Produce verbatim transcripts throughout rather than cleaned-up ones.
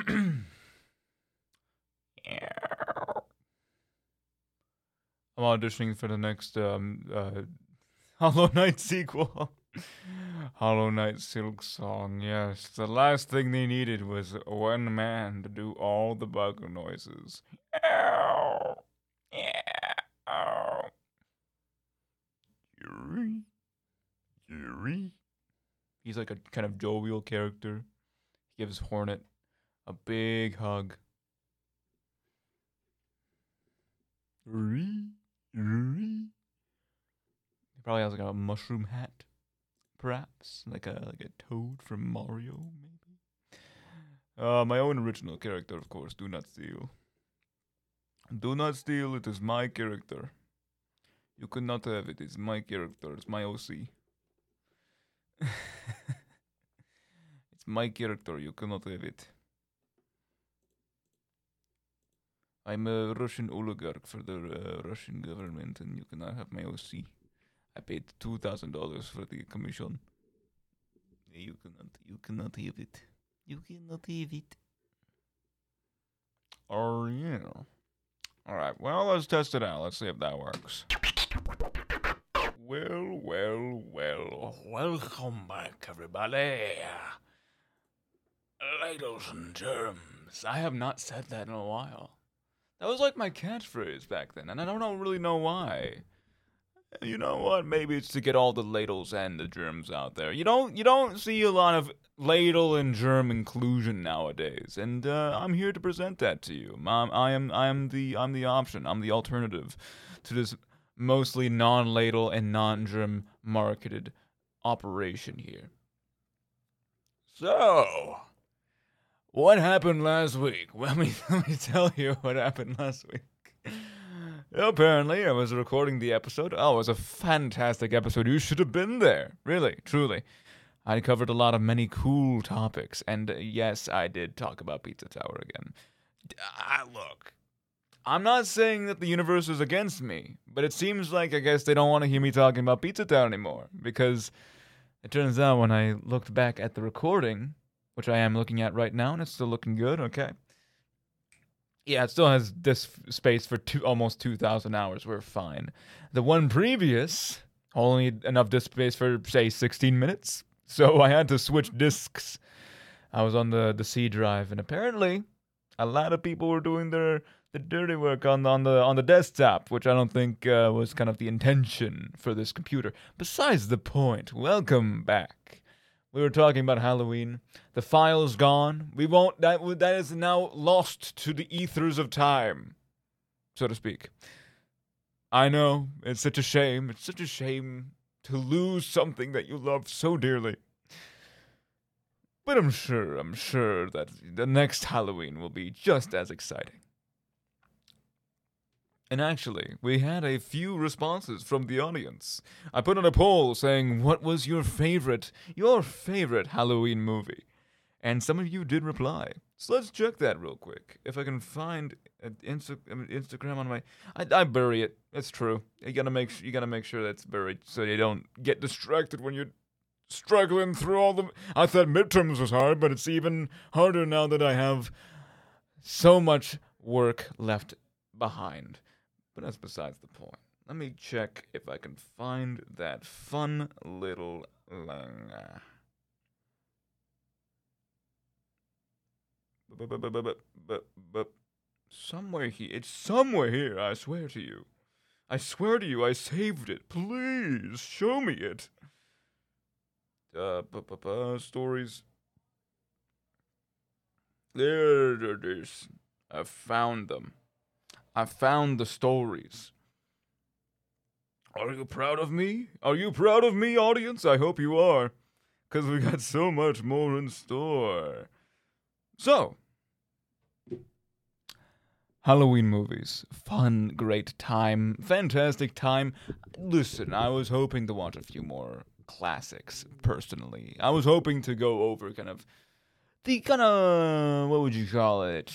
I'm auditioning for the next um, uh, Hollow Knight sequel. Hollow Knight Silk Song, yes. The last thing they needed was one man to do all the bug noises. Ow. Yeah. Ow. Yuri. Yuri. He's like a kind of jovial character. He gives Hornet a big hug. Yuri. Yuri. He probably has like a mushroom hat. Perhaps like a like a toad from Mario, maybe. Uh, my own original character, of course. Do not steal. Do not steal. It is my character. You cannot have it. It's my character. It's my O C. It's my character. You cannot have it. I'm a Russian oligarch for the uh, Russian government, and you cannot have my O C. I paid two thousand dollars for the commission. You cannot, you cannot have it. You cannot have it. Oh yeah. All right. Well, let's test it out. Let's see if that works. Well, well, well. Welcome back, everybody. Ladies and germs. I have not said that in a while. That was like my catchphrase back then, and I don't really know why. You know what? Maybe it's to get all the ladles and the germs out there. You don't you don't see a lot of ladle and germ inclusion nowadays, and uh, I'm here to present that to you. I'm, I am I am the I'm the option. I'm the alternative to this mostly non-ladle and non-germ marketed operation here. So, what happened last week? Let me let me tell you what happened last week. Apparently, I was recording the episode. Oh, it was a fantastic episode. You should have been there. Really, truly. I covered a lot of many cool topics. And uh, yes, I did talk about Pizza Tower again. Uh, look, I'm not saying that the universe is against me, but it seems like I guess they don't want to hear me talking about Pizza Tower anymore. Because it turns out when I looked back at the recording, which I am looking at right now, and it's still looking good, okay? Yeah, it still has disk space for two, almost two thousand hours. We're fine. The one previous only enough disk space for, say, sixteen minutes. So I had to switch disks. I was on the, the C drive, and apparently a lot of people were doing their the dirty work on the, on the on the desktop, which I don't think uh, was kind of the intention for this computer. Besides the point, welcome back. We were talking about Halloween. The file's gone. We won't. That that is now lost to the ethers of time, so to speak. I know it's such a shame. It's such a shame to lose something that you love so dearly. But I'm sure, I'm sure that the next Halloween will be just as exciting. And actually, we had a few responses from the audience. I put on a poll saying, what was your favorite, your favorite Halloween movie? And some of you did reply. So let's check that real quick. If I can find an Insta- I mean, Instagram on my... I, I bury it. It's true. You gotta make sure, you gotta make sure that's buried so you don't get distracted when you're struggling through all the... I thought midterms was hard, but it's even harder now that I have so much work left behind. But that's besides the point. Let me check if I can find that fun little lang. But somewhere here, it's somewhere here. I swear to you. I swear to you, I saved it. Please show me it. Uh, stories. There it is. I found them. I found the stories. Are you proud of me? Are you proud of me, audience? I hope you are. Because we got so much more in store. So, Halloween movies. Fun, great time, fantastic time. Listen, I was hoping to watch a few more classics, personally. I was hoping to go over kind of the kind of, what would you call it?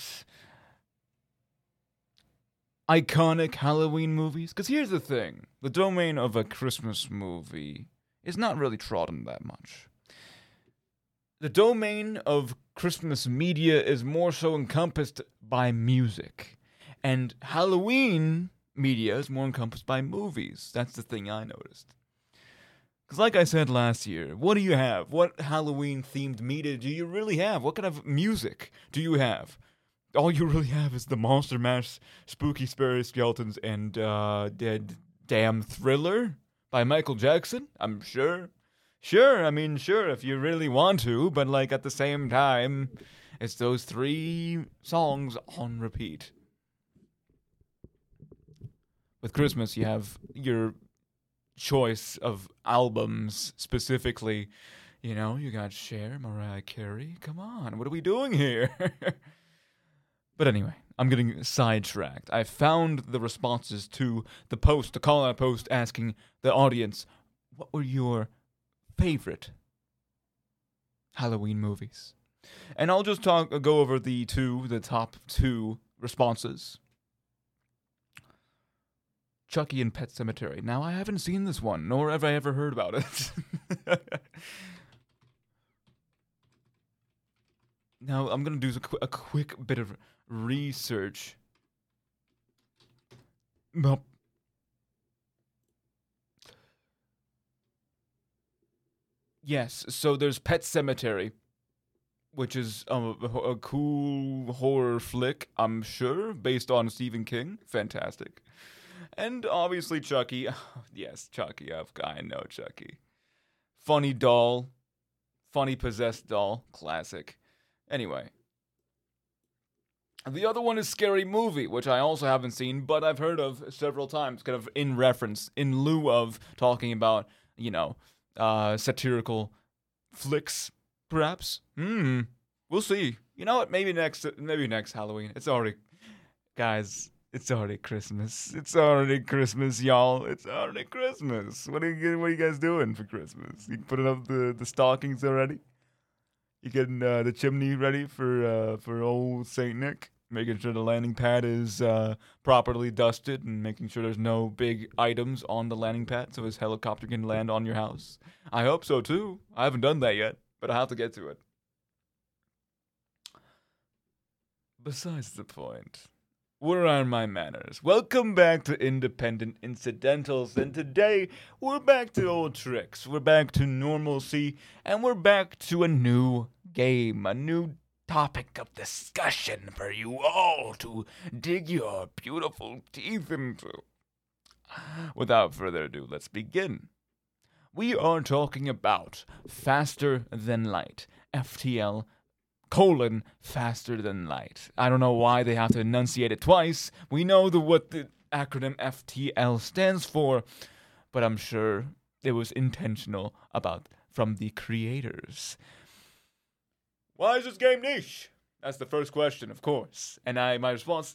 Iconic Halloween movies? Because here's the thing. The domain of a Christmas movie is not really trodden that much. the domain of Christmas media is more so encompassed by music. And Halloween media is more encompassed by movies. That's the thing I noticed. Because like I said last year, what do you have? What Halloween-themed media do you really have? What kind of music do you have? All you really have is the Monster Mash, Spooky Scary Skeletons, and uh, Dead Damn Thriller by Michael Jackson, I'm sure. Sure, I mean, sure, if you really want to, but like at the same time, it's those three songs on repeat. With Christmas, you have your choice of albums specifically. You know, you got Cher, Mariah Carey. Come on, what are we doing here? But anyway, I'm getting sidetracked. I found the responses to the post, the call-out post asking the audience, what were your favorite Halloween movies? And I'll just talk, go over the two, the top two responses. Chucky and Pet Sematary. Now, I haven't seen this one, nor have I ever heard about it. Now, I'm going to do a, qu- a quick bit of research. Nope. Yes, so there's Pet Sematary, which is um, a, a cool horror flick, I'm sure, based on Stephen King. Fantastic. And obviously Chucky. Yes, Chucky. I know Chucky. Funny doll. Funny possessed doll. Classic. Anyway. The other one is Scary Movie, which I also haven't seen, but I've heard of several times, kind of in reference, in lieu of talking about, you know, uh, satirical flicks, perhaps. Hmm. We'll see. You know what? Maybe next, maybe next Halloween. It's already, guys. It's already Christmas. It's already Christmas, y'all. It's already Christmas. What are you What are you guys doing for Christmas? You putting up the, the stockings already? You getting uh, the chimney ready for uh, for old Saint Nick? Making sure the landing pad is uh, properly dusted and making sure there's no big items on the landing pad so his helicopter can land on your house. I hope so too. I haven't done that yet, but I have to get to it. Besides the point. Where are my manners? Welcome back to Independent Incidentals, and today we're back to old tricks. We're back to normalcy, and we're back to a new game, a new topic of discussion for you all to dig your beautiful teeth into. Without further ado, let's begin. We are talking about Faster Than Light, F T L colon faster than light. I don't know why they have to enunciate it twice. We know the what the acronym F T L stands for, but I'm sure it was intentional about from the creators. Why is this game niche? That's the first question, of course. And I my response,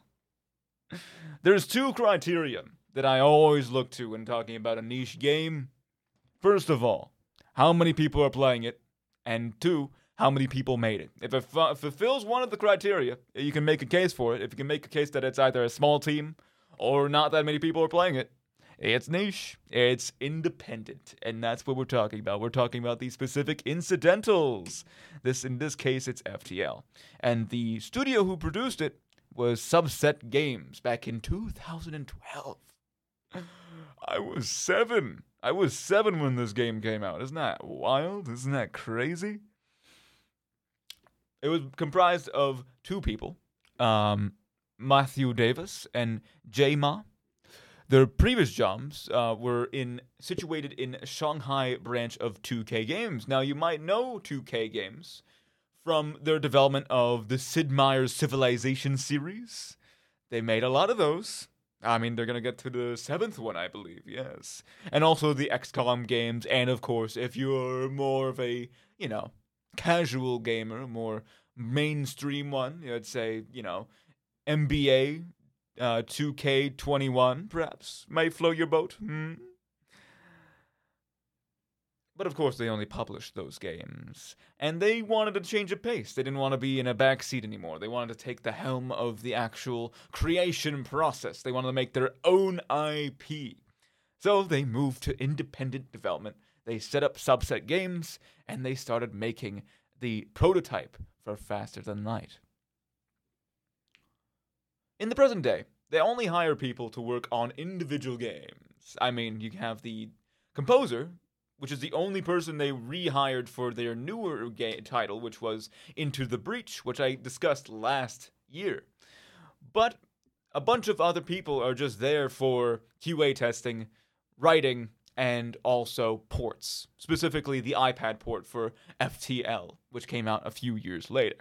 there's two criteria that I always look to when talking about a niche game. First of all, how many people are playing it? And two, how many people made it. If it f- fulfills one of the criteria, you can make a case for it. If you can make a case that it's either a small team or not that many people are playing it, it's niche, it's independent, and that's what we're talking about. We're talking about the specific incidentals. This, in this case, it's F T L. And the studio who produced it was Subset Games back in two thousand twelve. I was seven. I was seven when this game came out. Isn't that wild? Isn't that crazy? It was comprised of two people, um, Matthew Davis and Jay Ma. Their previous jobs uh, were in situated in Shanghai branch of two K Games. Now, you might know two K Games from their development of the Sid Meier's Civilization series. They made a lot of those. I mean, they're going to get to the seventh one, I believe, yes. And also the X COM games, and of course, if you're more of a, you know, casual gamer, more mainstream one, I'd say, you know, N B A uh, two K twenty-one, perhaps, might float your boat. Hmm? But of course, they only published those games. And they wanted to change of pace. They didn't want to be in a backseat anymore. They wanted to take the helm of the actual creation process. They wanted to make their own I P. So they moved to independent development. they set up Subset Games, and they started making the prototype for Faster Than Light. In the present day, they only hire people to work on individual games. I mean, you have the composer, which is the only person they rehired for their newer game title, which was Into the Breach, which I discussed last year. But a bunch of other people are just there for Q A testing, writing, and also ports. Specifically, the iPad port for F T L, which came out a few years later.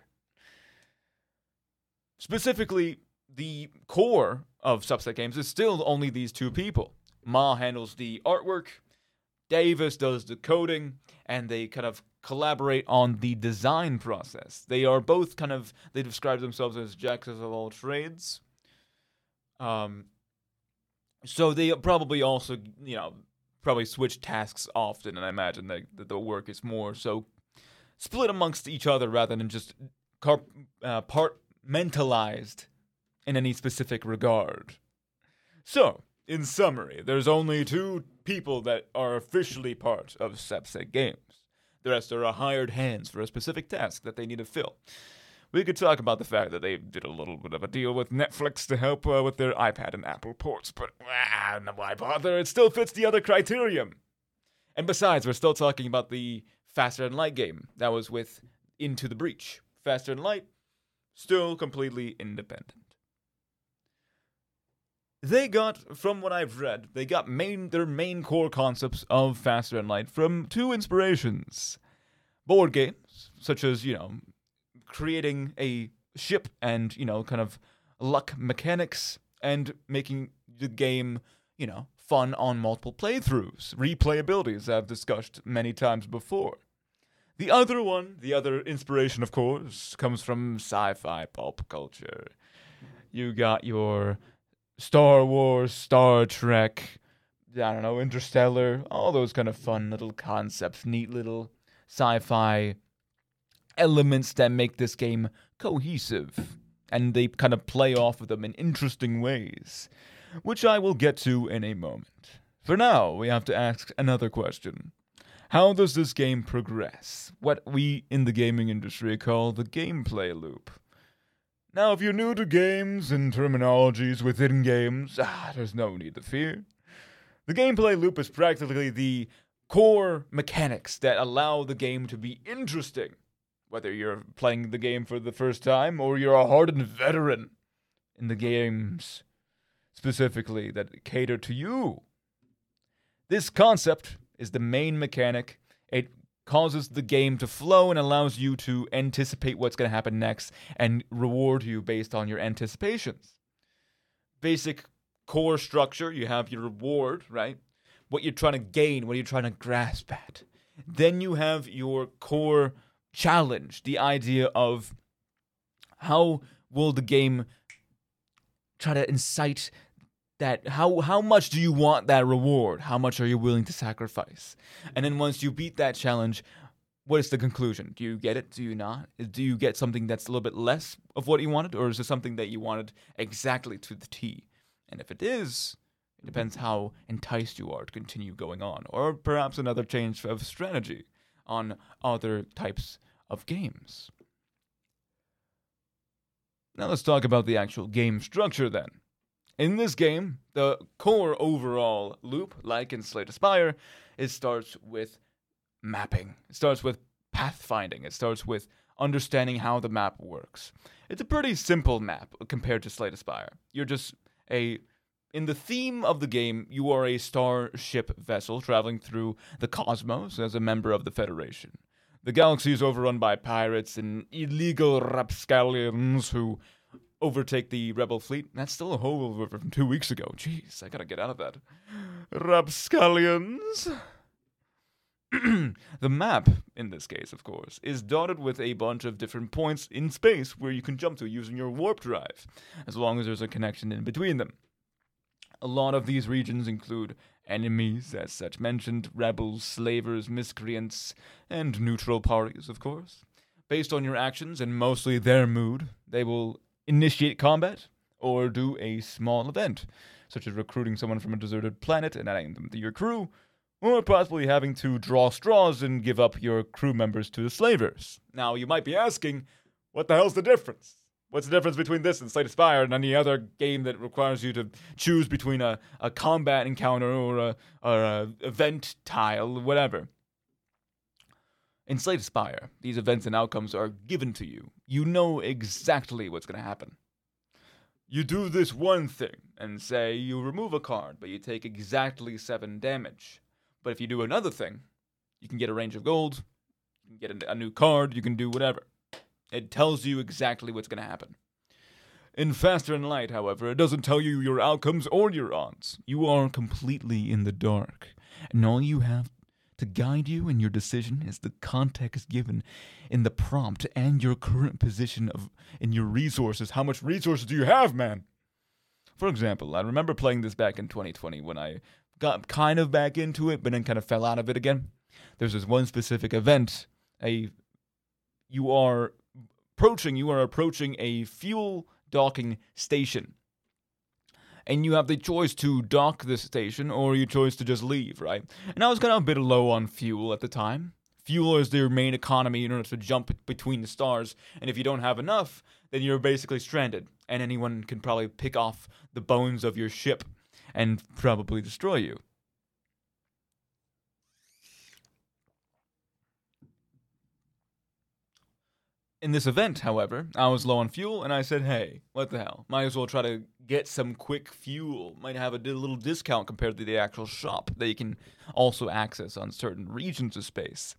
Specifically, the core of Subset Games is still only these two people. Ma handles the artwork, Davis does the coding, and they kind of collaborate on the design process. They are both kind of, they describe themselves as jacks of all trades. Um, so they probably also, you know, probably switch tasks often, and I imagine that, that the work is more so split amongst each other rather than just car- uh, partmentalized in any specific regard. So, in summary, there's only two people that are officially part of Subset Games. The rest are hired hands for a specific task that they need to fill. We could talk about the fact that they did a little bit of a deal with Netflix to help uh, with their iPad and Apple ports, but ah, no, why bother? It still fits the other criterion. And besides, we're still talking about the Faster Than Light game that was with Into the Breach. Faster Than Light, still completely independent. They got, from what I've read, they got main their main core concepts of Faster Than Light from two inspirations. Board games, such as, you know, creating a ship and, you know, kind of luck mechanics, and making the game, you know, fun on multiple playthroughs. Replayability, as I've discussed many times before. The other one, the other inspiration, of course, comes from sci-fi pulp culture. You got your Star Wars, Star Trek, I don't know, Interstellar, all those kind of fun little concepts, neat little sci-fi elements that make this game cohesive, and they kind of play off of them in interesting ways, which I will get to in a moment. For now, we have to ask another question. How does this game progress? What we in the gaming industry call the gameplay loop. Now, if you're new to games and terminologies within games, ah, there's no need to fear. The gameplay loop is practically the core mechanics that allow the game to be interesting. Whether you're playing the game for the first time or you're a hardened veteran in the games specifically that cater to you. This concept is the main mechanic. It causes the game to flow and allows you to anticipate what's going to happen next and reward you based on your anticipations. Basic core structure, you have your reward, right? What you're trying to gain, what you're trying to grasp at. Then you have your core challenge, the idea of how will the game try to incite that, how how much do you want that reward? How much are you willing to sacrifice? And then once you beat that challenge, what is the conclusion? Do you get it? Do you not? Do you get something that's a little bit less of what you wanted, or is it something that you wanted exactly to the T? And if it is, it depends how enticed you are to continue going on, or perhaps another change of strategy on other types of games. Now let's talk about the actual game structure then. In this game, the core overall loop, like in Slay the Spire, it starts with mapping. It starts with pathfinding. It starts with understanding how the map works. It's a pretty simple map compared to Slay the Spire. You're just a... In the theme of the game, you are a starship vessel traveling through the cosmos as a member of the Federation. The galaxy is overrun by pirates and illegal rapscallions who overtake the rebel fleet. That's still a holdover from two weeks ago. Jeez, I gotta get out of that. Rapscallions. The map, in this case, of course, is dotted with a bunch of different points in space where you can jump to using your warp drive, as long as there's a connection in between them. A lot of these regions include enemies, as such mentioned, rebels, slavers, miscreants, and neutral parties, of course. Based on your actions and mostly their mood, they will initiate combat or do a small event, such as recruiting someone from a deserted planet and adding them to your crew, or possibly having to draw straws and give up your crew members to the slavers. Now, you might be asking, what the hell's the difference? What's the difference between this and Slay the Spire and any other game that requires you to choose between a, a combat encounter or a, or a event tile, whatever? In Slay the Spire, these events and outcomes are given to you. You know exactly what's going to happen. You do this one thing, and say you remove a card, but you take exactly seven damage. But if you do another thing, you can get a range of gold, you can get a, a new card, you can do whatever. It tells you exactly what's going to happen. In Faster and Light, however, it doesn't tell you your outcomes or your odds. You are completely in the dark, and all you have to guide you in your decision is the context given in the prompt and your current position of in your resources. How much resources do you have, man? For example, I remember playing this back in twenty twenty when I got kind of back into it, but then kind of fell out of it again. There's this one specific event. A you are approaching. You are approaching a fuel docking station. And you have the choice to dock this station, or you choose to just leave, right? And I was kind of a bit low on fuel at the time. Fuel is their main economy in order to jump between the stars, and if you don't have enough, then you're basically stranded, and anyone can probably pick off the bones of your ship and probably destroy you. In this event, however, I was low on fuel, and I said, hey, what the hell? Might as well try to get some quick fuel. Might have a little discount compared to the actual shop that you can also access on certain regions of space.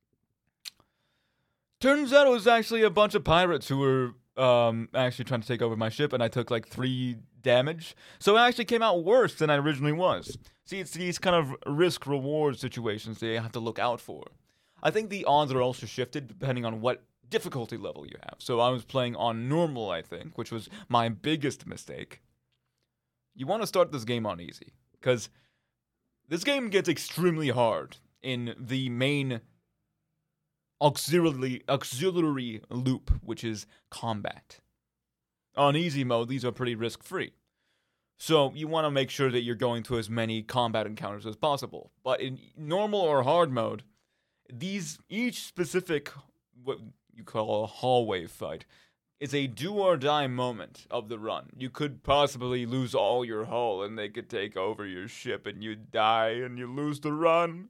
Turns out it was actually a bunch of pirates who were um, actually trying to take over my ship, and I took like three damage. So it actually came out worse than I originally was. See, it's these kind of risk-reward situations that you have to look out for. I think the odds are also shifted depending on what difficulty level you have. So I was playing on normal, I think, which was my biggest mistake. You want to start this game on easy, because this game gets extremely hard in the main auxiliary, auxiliary loop, which is combat. On easy mode, these are pretty risk-free. So you want to make sure that you're going to as many combat encounters as possible. But in normal or hard mode, these each specific what you call a hallway fight is a do or die moment of the run. You could possibly lose all your hull and they could take over your ship and you die and you lose the run.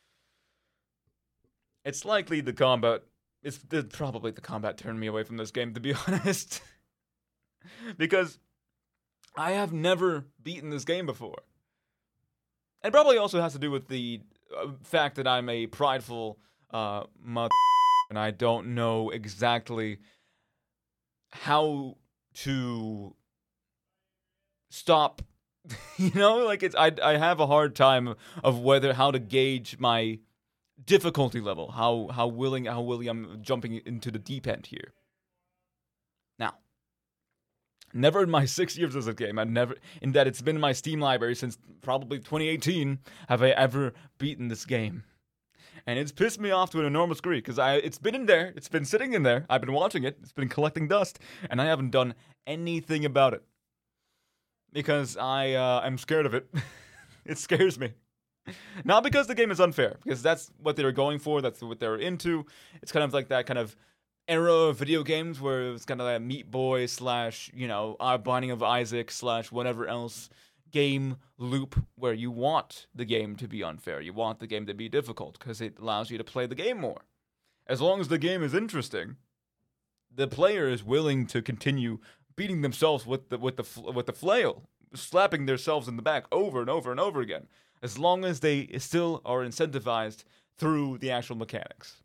It's likely the combat, it's the, probably the combat turned me away from this game, to be honest. Because I have never beaten this game before. It probably also has to do with the uh, fact that I'm a prideful uh, mother. And I don't know exactly how to stop, you know, like it's, I, I have a hard time of whether, how to gauge my difficulty level, how, how willing, how willing I'm jumping into the deep end here. Now, never in my six years as a game, I've never, in that it's been in my Steam library since probably twenty eighteen, have I ever beaten this game. And it's pissed me off to an enormous degree, because I it's been in there, it's been sitting in there, I've been watching it, it's been collecting dust, and I haven't done anything about it. Because I uh, am scared of it. It scares me. Not because the game is unfair, because that's what they were going for, that's what they were into. It's kind of like that kind of era of video games where it's kind of like Meat Boy slash, you know, uh, Binding of Isaac slash whatever else game loop where you want the game to be unfair. You want the game to be difficult because it allows you to play the game more. As long as the game is interesting, the player is willing to continue beating themselves with the with the with the flail, slapping themselves in the back over and over and over again, as long as they still are incentivized through the actual mechanics.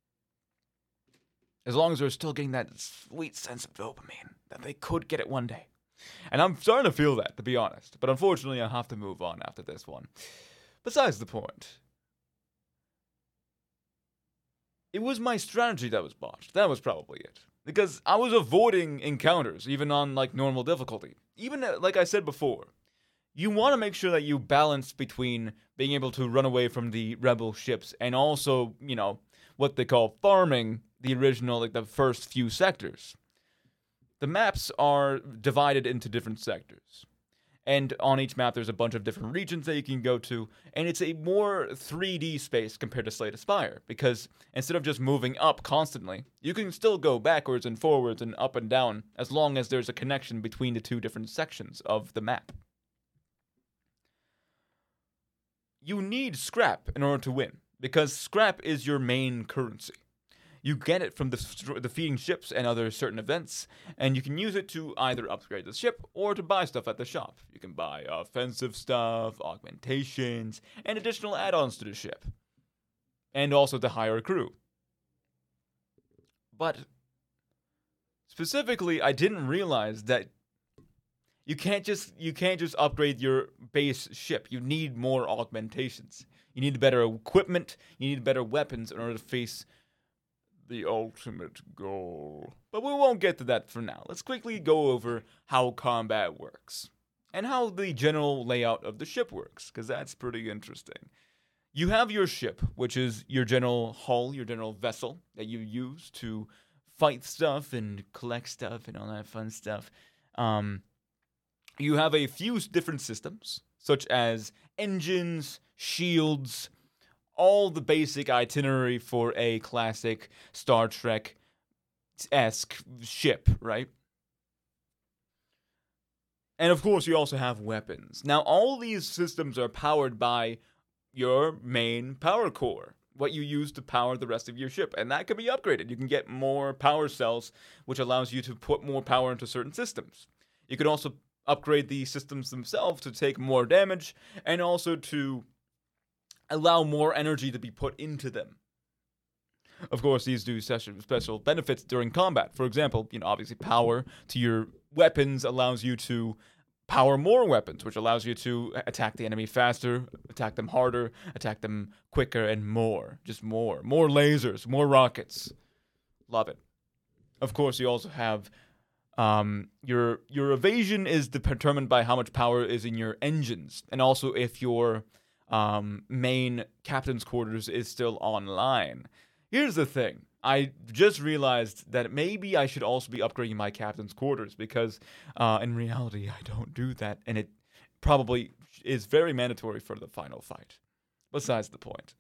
As long as they're still getting that sweet sense of dopamine that they could get it one day. And I'm starting to feel that, to be honest. But unfortunately, I have to move on after this one. Besides the point. It was my strategy that was botched. That was probably it. Because I was avoiding encounters, even on, like, normal difficulty. Even, like I said before, you want to make sure that you balance between being able to run away from the rebel ships and also, you know, what they call farming the original, like, the first few sectors. The maps are divided into different sectors. And on each map, there's a bunch of different regions that you can go to. And it's a more three D space compared to Slay the Spire. Because instead of just moving up constantly, you can still go backwards and forwards and up and down as long as there's a connection between the two different sections of the map. You need scrap in order to win, because scrap is your main currency. You get it from the defeating ships and other certain events, and you can use it to either upgrade the ship or to buy stuff at the shop. You can buy offensive stuff, augmentations, and additional add-ons to the ship. And also to hire a crew. But specifically, I didn't realize that you can't just you can't just upgrade your base ship. You need more augmentations. You need better equipment, you need better weapons in order to face the ultimate goal. But we won't get to that for now. Let's quickly go over how combat works. And how the general layout of the ship works, because that's pretty interesting. You have your ship, which is your general hull, your general vessel that you use to fight stuff and collect stuff and all that fun stuff. Um, you have a few different systems, such as engines, shields, all the basic itinerary for a classic Star Trek-esque ship, right? And of course, you also have weapons. Now, all these systems are powered by your main power core, what you use to power the rest of your ship, and that can be upgraded. You can get more power cells, which allows you to put more power into certain systems. You can also upgrade the systems themselves to take more damage, and also to allow more energy to be put into them. Of course, these do special benefits during combat. For example, you know, obviously power to your weapons allows you to power more weapons, which allows you to attack the enemy faster, attack them harder, attack them quicker, and more. Just more. More lasers, more rockets. Love it. Of course, you also have um, your your evasion is determined by how much power is in your engines, and also if your um, main captain's quarters is still online. Here's the thing. I just realized that maybe I should also be upgrading my captain's quarters, because uh, in reality, I don't do that, and it probably is very mandatory for the final fight. Besides the point.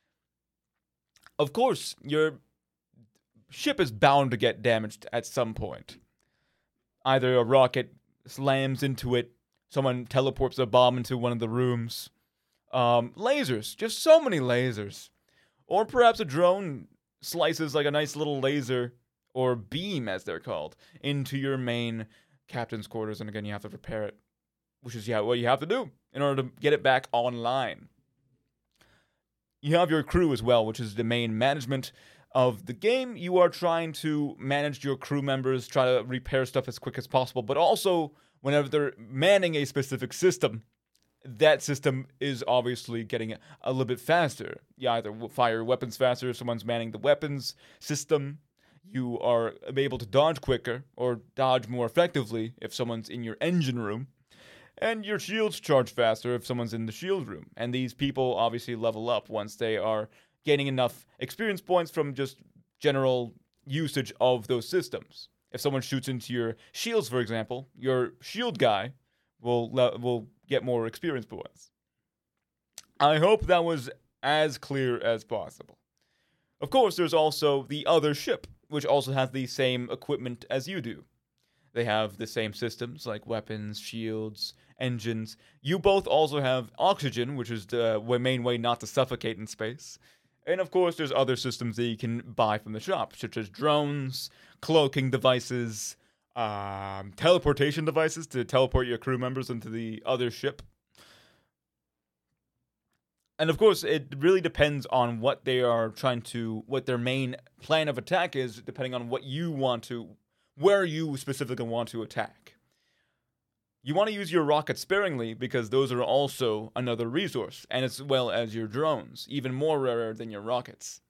Of course, your ship is bound to get damaged at some point. Either a rocket slams into it, someone teleports a bomb into one of the rooms, um, lasers, just so many lasers. Or perhaps a drone slices like a nice little laser, or beam as they're called, into your main captain's quarters, and again you have to repair it, which is yeah what you have to do in order to get it back online. You have your crew as well, which is the main management of the game. You are trying to manage your crew members, try to repair stuff as quick as possible, but also whenever they're manning a specific system, that system is obviously getting a little bit faster. You either fire weapons faster if someone's manning the weapons system. You are able to dodge quicker or dodge more effectively if someone's in your engine room. And your shields charge faster if someone's in the shield room. And these people obviously level up once they are gaining enough experience points from just general usage of those systems. If someone shoots into your shields, for example, your shield guy will will get more experience points. I hope that was as clear as possible. Of course, there's also the other ship, which also has the same equipment as you do. They have the same systems like weapons, shields, engines. You both also have oxygen, which is the main way not to suffocate in space. And of course, there's other systems that you can buy from the shop, such as drones, cloaking devices, Um, teleportation devices to teleport your crew members into the other ship. And of course, it really depends on what they are trying to, what their main plan of attack is, depending on what you want to, where you specifically want to attack. You want to use your rockets sparingly, because those are also another resource, and as well as your drones, even more rarer than your rockets.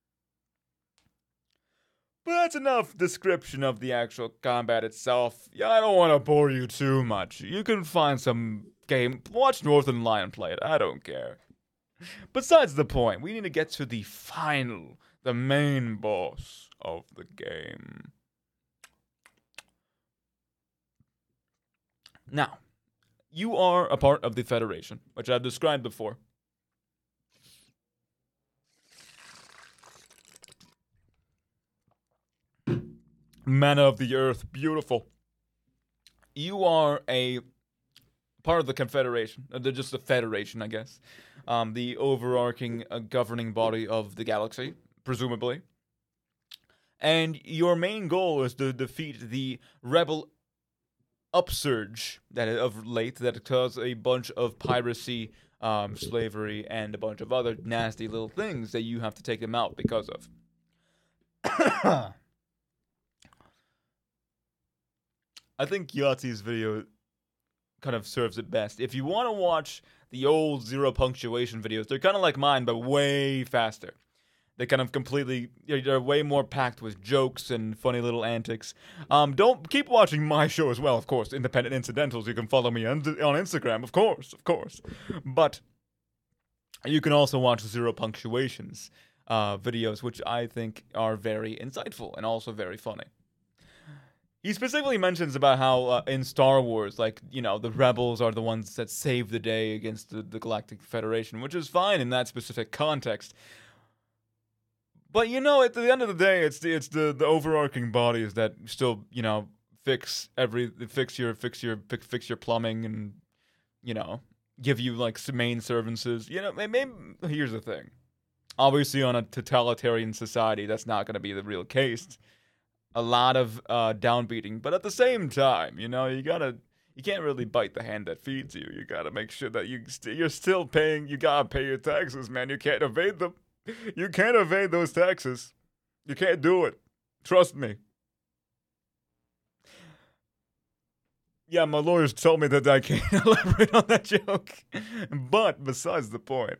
But that's enough description of the actual combat itself. Yeah, I don't want to bore you too much. You can find some game. Watch Northern Lion play it. I don't care. Besides the point, we need to get to the final, the main boss of the game. Now, you are a part of the Federation, which I've described before. Manna of the Earth, beautiful. You are a part of the Confederation, uh, just the Federation, I guess. Um, the overarching uh, governing body of the galaxy, presumably. And your main goal is to defeat the rebel upsurge that of late that caused a bunch of piracy, um, slavery, and a bunch of other nasty little things that you have to take them out because of. I think Yahtzee's video kind of serves it best. If you want to watch the old zero punctuation videos, they're kind of like mine, but way faster. They kind of completely, they're way more packed with jokes and funny little antics. Um, don't keep watching my show as well, of course. Independent Incidentals. You can follow me on, on Instagram, of course, of course. But you can also watch Zero Punctuations uh, videos, which I think are very insightful and also very funny. He specifically mentions about how uh, in Star Wars, like, you know, the rebels are the ones that save the day against the, the Galactic Federation, which is fine in that specific context. But, you know, at the end of the day, it's the it's the, the overarching bodies that still, you know, fix every fix your fix your fix, fix your plumbing and, you know, give you like main services. You know, maybe here's the thing. Obviously, on a totalitarian society, that's not going to be the real case. A lot of uh, downbeating, but at the same time, you know, you gotta, you can't really bite the hand that feeds you. You gotta make sure that you st- you're still paying. You gotta pay your taxes, man. You can't evade them. You can't evade those taxes. You can't do it. Trust me. Yeah, my lawyers told me that I can't elaborate on that joke. But besides the point,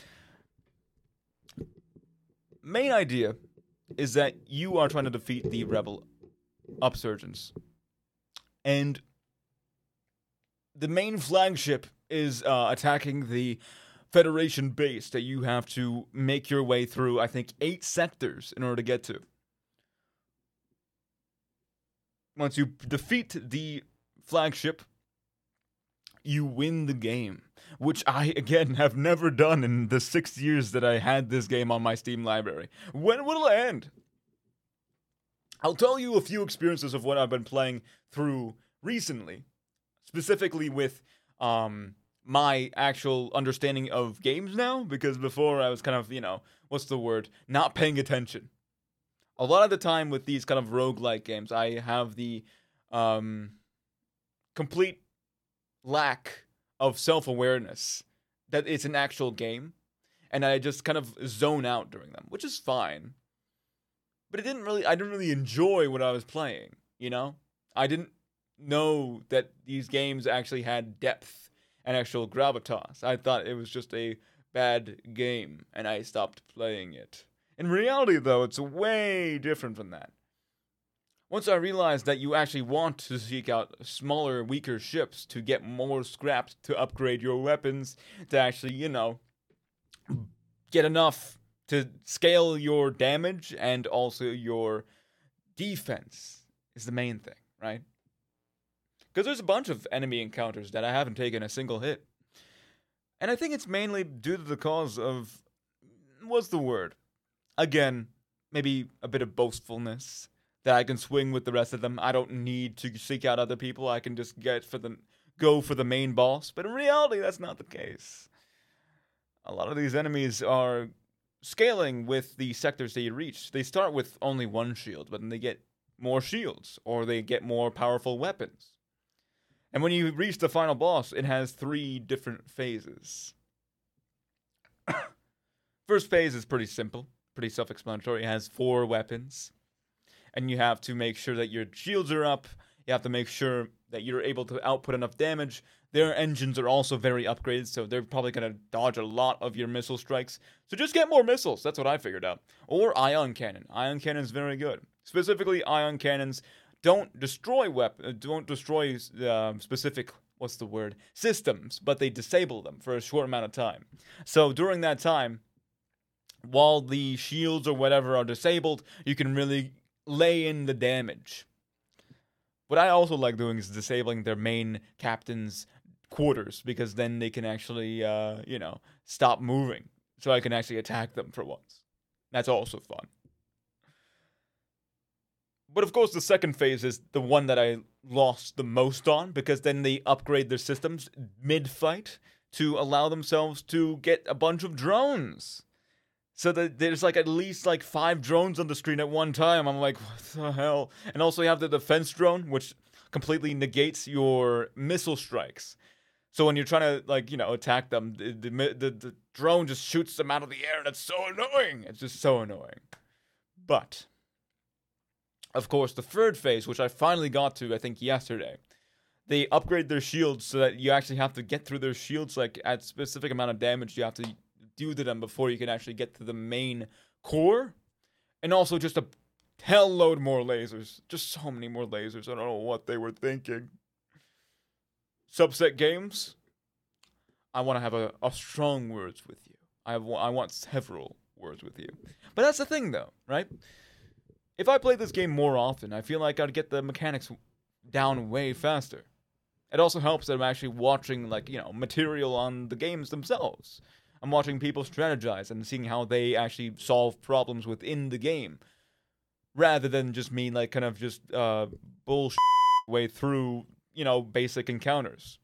main idea is that you are trying to defeat the rebel upsurgents. And the main flagship is uh, attacking the Federation base that you have to make your way through, I think, eight sectors in order to get to. Once you defeat the flagship, you win the game. Which I, again, have never done in the six years that I had this game on my Steam library. When will it end? I'll tell you a few experiences of what I've been playing through recently. Specifically with um, my actual understanding of games now. Because before I was kind of, you know, what's the word? Not paying attention. A lot of the time with these kind of roguelike games, I have the um, complete lack of self-awareness that it's an actual game, and I just kind of zone out during them, which is fine. But it didn't really, I didn't really enjoy what I was playing, you know? I didn't know that these games actually had depth and actual gravitas. I thought it was just a bad game, and I stopped playing it. In reality, though, it's way different from that. Once I realized that you actually want to seek out smaller, weaker ships to get more scraps to upgrade your weapons, to actually, you know, get enough to scale your damage and also your defense is the main thing, right? Because there's a bunch of enemy encounters that I haven't taken a single hit. And I think it's mainly due to the cause of, what's the word? Again, maybe a bit of boastfulness. That I can swing with the rest of them. I don't need to seek out other people. I can just get for the go for the main boss. But in reality, that's not the case. A lot of these enemies are scaling with the sectors that you reach. They start with only one shield, but then they get more shields, or they get more powerful weapons. And when you reach the final boss, it has three different phases. First phase is pretty simple, pretty self-explanatory. It has four weapons. And you have to make sure that your shields are up. You have to make sure that you're able to output enough damage. Their engines are also very upgraded, so they're probably going to dodge a lot of your missile strikes. So just get more missiles. That's what I figured out. Or ion cannon. Ion cannon is very good. Specifically, ion cannons don't destroy weapons, don't destroy uh, specific, what's the word, systems, but they disable them for a short amount of time. So during that time, while the shields or whatever are disabled, you can really lay in the damage. What I also like doing is disabling their main captain's quarters, because then they can actually, uh, you know, stop moving. So I can actually attack them for once. That's also fun. But of course, the second phase is the one that I lost the most on, because then they upgrade their systems mid-fight to allow themselves to get a bunch of drones. So that there's like at least like five drones on the screen at one time. I'm like, what the hell? And also you have the defense drone, which completely negates your missile strikes. So when you're trying to, like, you know, attack them, the, the, the, the drone just shoots them out of the air, and it's so annoying. It's just so annoying. But, of course, the third phase, which I finally got to, I think, yesterday, they upgrade their shields so that you actually have to get through their shields, like, at a specific amount of damage you have to do to them before you can actually get to the main core. And also just a hell load more lasers. Just so many more lasers. I don't know what they were thinking. Subset games, I want to have a, a strong words with you. I, w- I want several words with you. But that's the thing, though, right? If I play this game more often, I feel like I'd get the mechanics down way faster. It also helps that I'm actually watching, like, you know, material on the games themselves. I'm watching people strategize and seeing how they actually solve problems within the game, rather than just me, like, kind of just uh, bullshit way through, you know, basic encounters.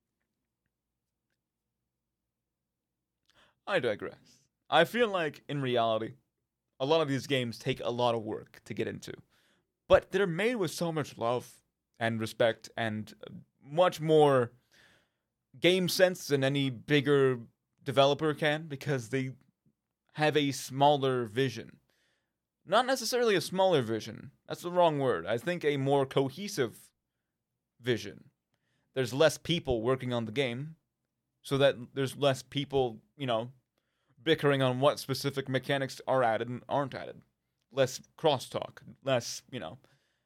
I digress. I feel like, in reality, a lot of these games take a lot of work to get into. But they're made with so much love and respect and much more game sense than any bigger developer can, because they have a smaller vision. Not necessarily a smaller vision. That's the wrong word. I think a more cohesive vision. There's less people working on the game, so that there's less people, you know, bickering on what specific mechanics are added and aren't added. Less crosstalk, less, you know,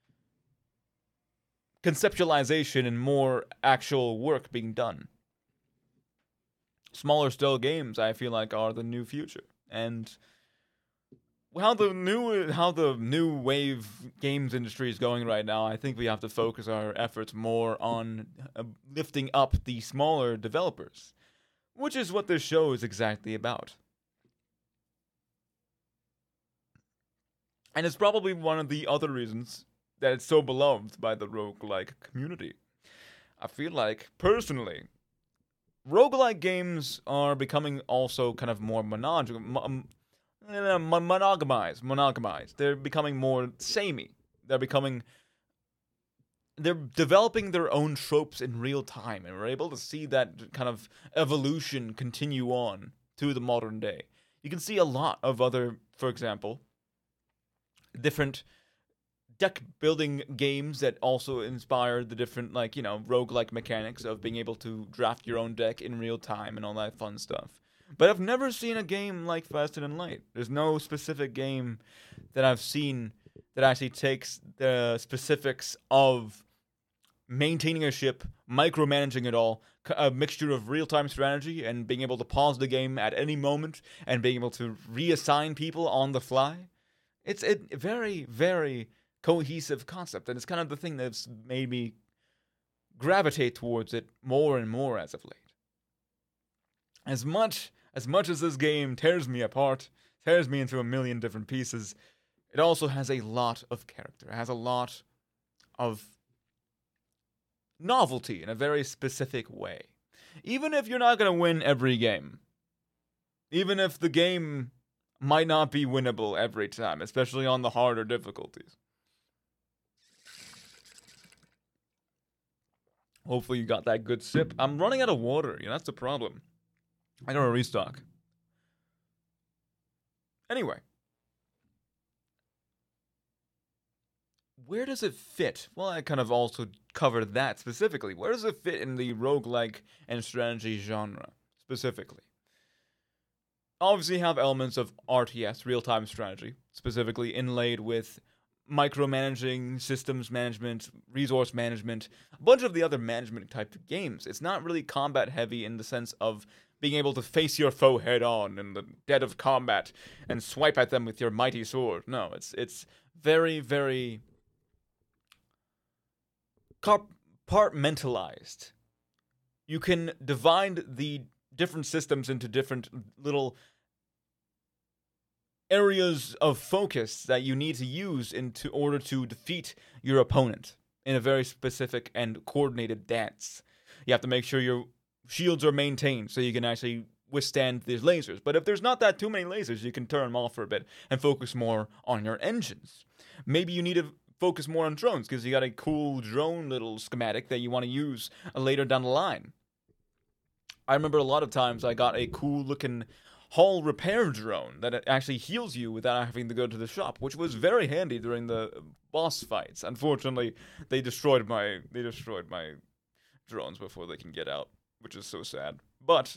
conceptualization and more actual work being done. Smaller scale games, I feel like, are the new future. And how the new how the new wave games industry is going right now, I think we have to focus our efforts more on uh, lifting up the smaller developers, which is what this show is exactly about. And it's probably one of the other reasons that it's so beloved by the roguelike community. I feel like, personally, roguelike games are becoming also kind of more monog- mon- monogamized. Monogamized. They're becoming more samey. They're becoming... They're developing their own tropes in real time, and we're able to see that kind of evolution continue on to the modern day. You can see a lot of other, for example, different deck building games that also inspire the different, like, you know, roguelike mechanics of being able to draft your own deck in real time and all that fun stuff. But I've never seen a game like Faster Than Light. There's no specific game that I've seen that actually takes the specifics of maintaining a ship, micromanaging it all, a mixture of real-time strategy and being able to pause the game at any moment and being able to reassign people on the fly. It's a very, very cohesive concept, and it's kind of the thing that's made me gravitate towards it more and more as of late. As much as much as this game tears me apart, tears me into a million different pieces, it also has a lot of character. It has a lot of novelty in a very specific way. Even if you're not going to win every game, even if the game might not be winnable every time, especially on the harder difficulties. Hopefully you got that good sip. I'm running out of water. Yeah, that's the problem. I gotta restock. Anyway. Where does it fit? Well, I kind of also covered that specifically. Where does it fit in the roguelike and strategy genre, specifically? Obviously, you have elements of R T S, real-time strategy, specifically inlaid with micromanaging, systems management, resource management, a bunch of the other management type of games. It's not really combat heavy in the sense of being able to face your foe head on in the dead of combat and swipe at them with your mighty sword. No, it's it's very, very compartmentalized. you can divide the different systems into different little areas of focus that you need to use in to order to defeat your opponent in a very specific and coordinated dance. You have to make sure your shields are maintained so you can actually withstand these lasers. But if there's not that too many lasers, you can turn them off for a bit and focus more on your engines. Maybe you need to focus more on drones because you got a cool drone little schematic that you want to use later down the line. I remember a lot of times I got a cool looking hull repair drone that actually heals you without having to go to the shop, which was very handy during the boss fights. Unfortunately, they destroyed my they destroyed my drones before they can get out, which is so sad. But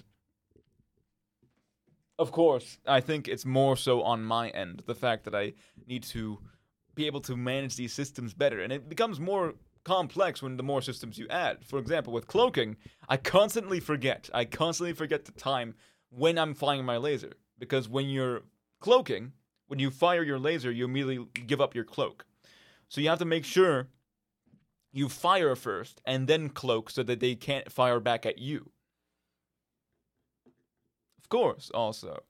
of course, I think it's more so on my end, the fact that I need to be able to manage these systems better, and it becomes more complex when the more systems you add. For example, with cloaking, I constantly forget. I constantly forget the time when I'm firing my laser. Because when you're cloaking, when you fire your laser, you immediately give up your cloak. So you have to make sure you fire first and then cloak so that they can't fire back at you. Of course, also.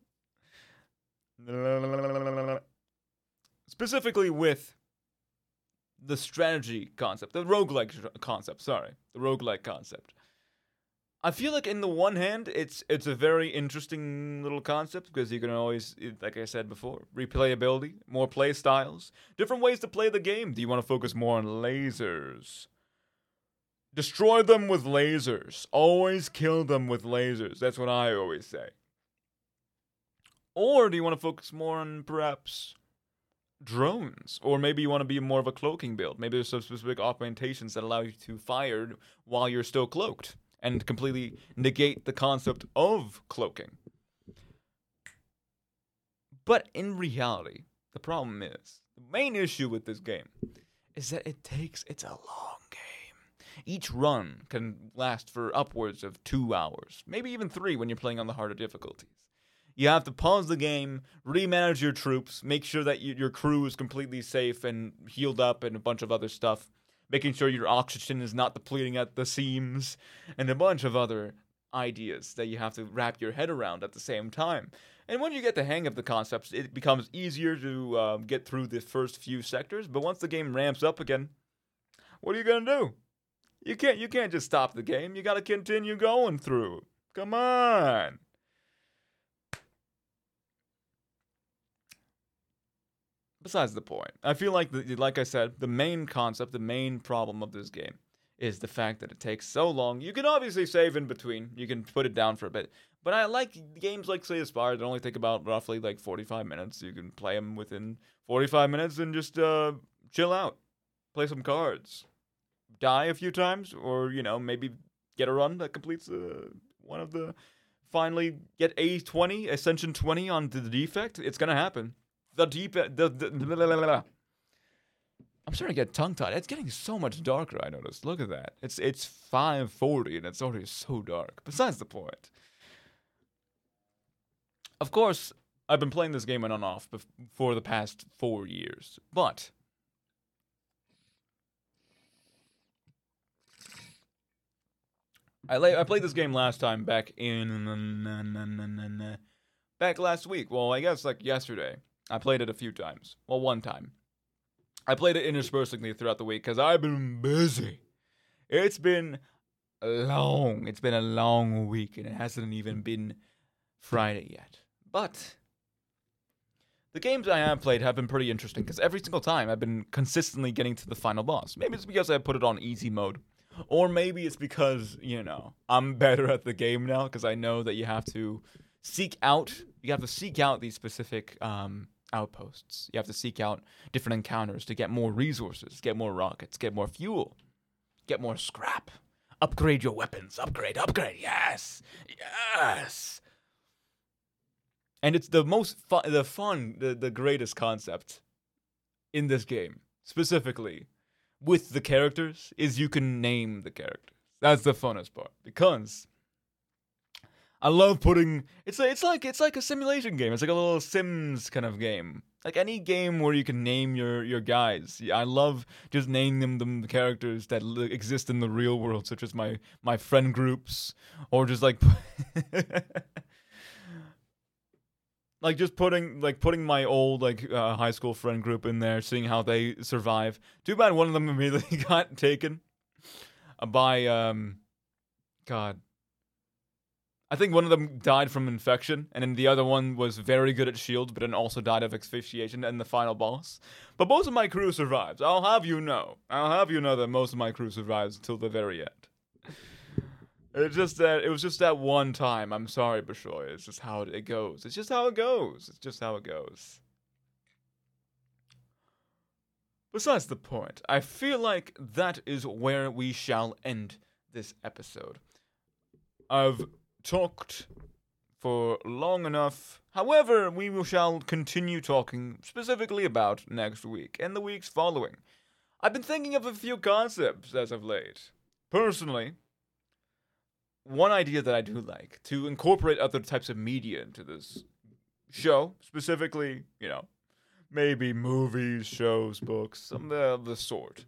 Specifically with the strategy concept, the roguelike concept, sorry, the roguelike concept. I feel like in the one hand, it's it's a very interesting little concept because you can always, like I said before, replayability, more play styles, different ways to play the game. Do you want to focus more on lasers? Destroy them with lasers. Always kill them with lasers. That's what I always say. Or do you want to focus more on perhaps drones? Or maybe you want to be more of a cloaking build. Maybe there's some specific augmentations that allow you to fire while you're still cloaked and completely negate the concept of cloaking. But in reality, the problem is, the main issue with this game is that it takes, it's a long game. Each run can last for upwards of two hours, maybe even three when you're playing on the harder difficulties. You have to pause the game, remanage your troops, make sure that you, your crew is completely safe and healed up and a bunch of other stuff. Making sure your oxygen is not depleting at the seams, and a bunch of other ideas that you have to wrap your head around at the same time. And when you get the hang of the concepts, it becomes easier to uh, get through the first few sectors, but once the game ramps up again, what are you gonna do? You can't, you can't just stop the game, you gotta continue going through. Come on! Besides the point, I feel like, the, like I said, the main concept, the main problem of this game is the fact that it takes so long. You can obviously save in between. You can put it down for a bit. But I like games like Slay the Spire that only take about roughly like forty-five minutes. You can play them within forty-five minutes and just uh, chill out. Play some cards. Die a few times, or, you know, maybe get a run that completes uh, one of the... Finally get A twenty, Ascension twenty on the defect. It's going to happen. The deep, the, the, the blah, blah, blah, blah. I'm starting to get tongue-tied. It's getting so much darker, I noticed. Look at that. It's it's five forty, and it's already so dark. Besides the point. Of course, I've been playing this game on and off for the past four years. But I, lay, I played this game last time back in... Back last week. Well, I guess like yesterday. I played it a few times. Well, one time. I played it interspersingly throughout the week because I've been busy. It's been long. It's been a long week, and it hasn't even been Friday yet. But the games I have played have been pretty interesting because every single time I've been consistently getting to the final boss. Maybe it's because I put it on easy mode. Or maybe it's because, you know, I'm better at the game now because I know that you have to seek out, you have to seek out these specific um, outposts. You have to seek out different encounters to get more resources, get more rockets, get more fuel, get more scrap. Upgrade your weapons. Upgrade, upgrade. Yes. Yes. And it's the most fun, the fun, the, the greatest concept in this game, specifically with the characters, is you can name the characters. That's the funnest part. Because I love putting it's a, it's like it's like a simulation game. It's like a little Sims kind of game. Like any game where you can name your your guys. Yeah, I love just naming them, them the characters that li- exist in the real world, such as my my friend groups, or just like like just putting like putting my old like uh, high school friend group in there, seeing how they survive. Too bad one of them immediately got taken by um, God. I think one of them died from infection, and then the other one was very good at shields, but then also died of asphyxiation in the final boss. But most of my crew survives. I'll have you know. I'll have you know that most of my crew survives until the very end. It's just that it was just that one time. I'm sorry, Bishoy. It's just how it goes. It's just how it goes. It's just how it goes. Besides the point, I feel like that is where we shall end this episode. I've talked for long enough. However, we will shall continue talking specifically about next week and the weeks following. I've been thinking of a few concepts as of late. Personally, one idea that I do like, to incorporate other types of media into this show, specifically, you know, maybe movies, shows, books, some of the sort,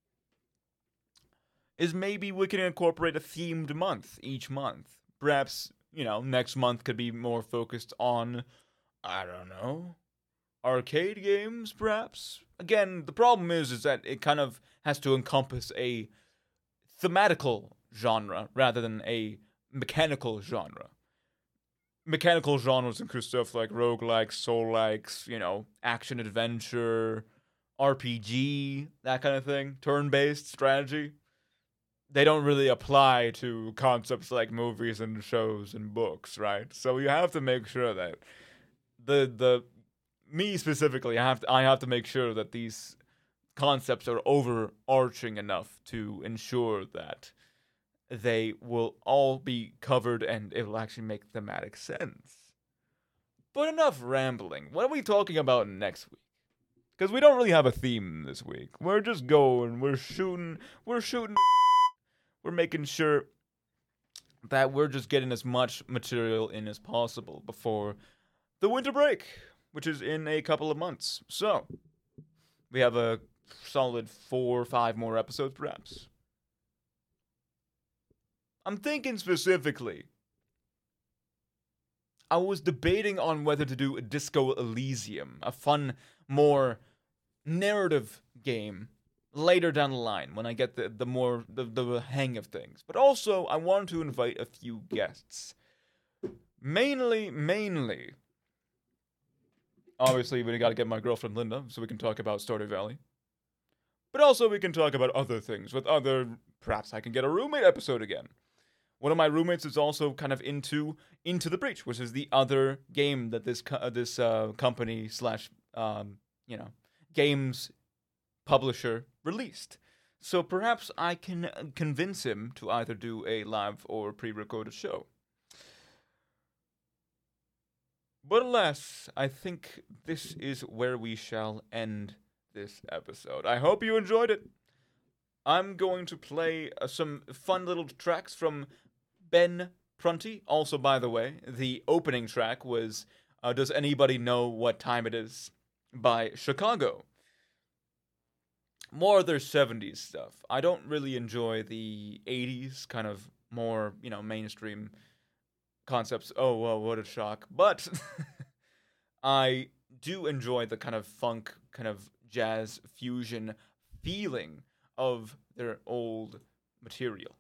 is maybe we can incorporate a themed month each month. Perhaps, you know, next month could be more focused on, I don't know, arcade games, perhaps? Again, the problem is, is that it kind of has to encompass a thematical genre rather than a mechanical genre. Mechanical genres include stuff like roguelikes, soul-likes, you know, action-adventure, R P G, that kind of thing, turn-based strategy. They don't really apply to concepts like movies and shows and books, right? So you have to make sure that the the me specifically, I have to, I have to make sure that these concepts are overarching enough to ensure that they will all be covered and it will actually make thematic sense. But enough rambling. What are we talking about next week? Because we don't really have a theme this week. We're just going. We're shooting. We're shooting. We're making sure that we're just getting as much material in as possible before the winter break, which is in a couple of months. So, we have a solid four or five more episodes, perhaps. I'm thinking specifically, I was debating on whether to do a Disco Elysium, a fun, more narrative game, later down the line when I get the the more the, the hang of things. But also I wanted to invite a few guests. Mainly mainly obviously we got to get my girlfriend Linda so we can talk about Stardew Valley. But also we can talk about other things with other perhaps I can get a roommate episode again. One of my roommates is also kind of into Into the Breach, which is the other game that this co- uh, this uh, company slash um, you know games publisher released. So perhaps I can convince him to either do a live or pre-recorded show. But alas, I think this is where we shall end this episode. I hope you enjoyed it. I'm going to play uh, some fun little tracks from Ben Prunty. Also, by the way, the opening track was uh, Does Anybody Know What Time It Is by Chicago. More of their seventies stuff. I don't really enjoy the eighties, kind of more, you know, mainstream concepts. Oh, well, what a shock. But I do enjoy the kind of funk, kind of jazz fusion feeling of their old material.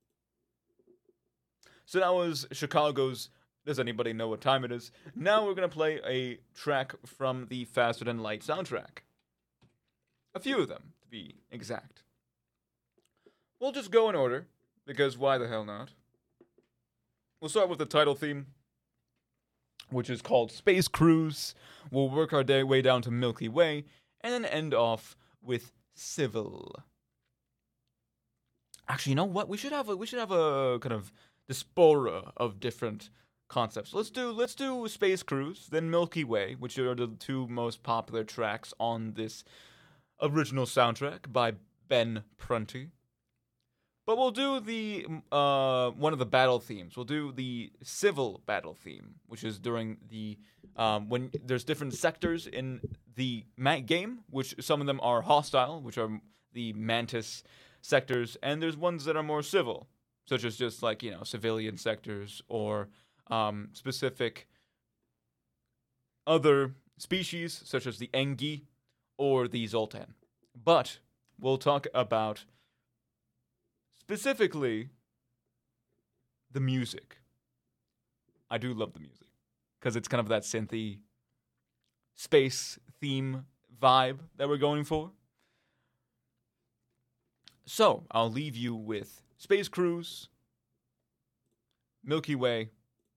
So that was Chicago's Does Anybody Know What Time It Is? Now we're going to play a track from the Faster Than Light soundtrack. A few of them, to be exact. We'll just go in order, because why the hell not? We'll start with the title theme, which is called Space Cruise. We'll work our day way down to Milky Way, and then end off with Civil. Actually, you know what? We should have a we should have a kind of diaspora of different concepts. Let's do let's do Space Cruise, then Milky Way, which are the two most popular tracks on this original soundtrack by Ben Prunty. But we'll do the uh one of the battle themes. We'll do the civil battle theme, which is during the um when there's different sectors in the ma- game, which some of them are hostile, which are the Mantis sectors, and there's ones that are more civil, such as just like, you know, civilian sectors or um specific other species such as the Engi or the Zoltan. But we'll talk about specifically the music. I do love the music because it's kind of that synthy space theme vibe that we're going for. So I'll leave you with Space Cruise, Milky Way,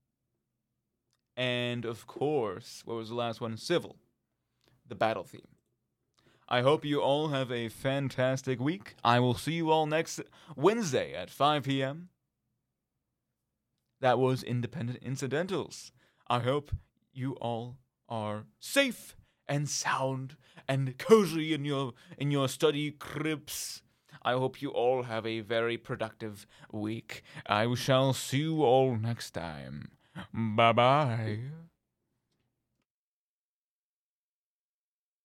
and of course, what was the last one? Civil, the battle theme. I hope you all have a fantastic week. I will see you all next Wednesday at five p.m. That was Independent Incidentals. I hope you all are safe and sound and cozy in your in your study cribs. I hope you all have a very productive week. I shall see you all next time. Bye-bye.